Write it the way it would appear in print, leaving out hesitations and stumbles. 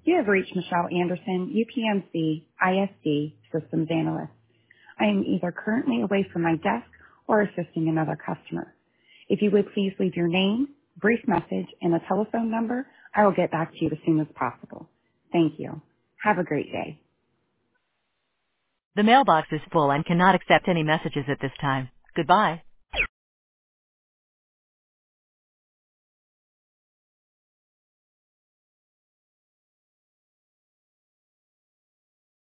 You have reached Michelle Anderson, UPMC ISD Systems Analyst. I am either currently away from my desk or assisting another customer. If you would please leave your name, brief message, and a telephone number, I will get back to you as soon as possible. Thank you. Have a great day. The mailbox is full and cannot accept any messages at this time. Goodbye.